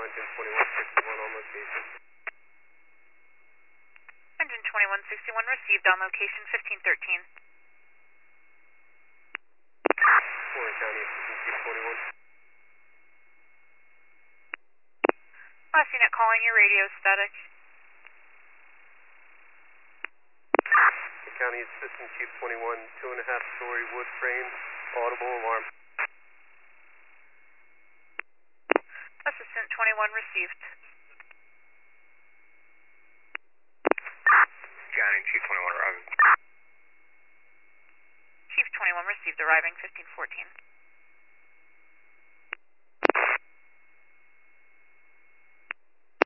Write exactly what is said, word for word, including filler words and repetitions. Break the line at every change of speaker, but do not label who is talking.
engine twenty-one sixty-one on location.
Engine twenty-one sixty-one received on location fifteen thirteen.
Warren County, Assistant Chief twenty-one.
Last unit calling your radio static.
The County Assistant Chief twenty-one, two and a half story wood frame, audible alarm.
Assistant twenty-one received.
County Chief twenty-one arriving.
Chief twenty-one received arriving fifteen fourteen.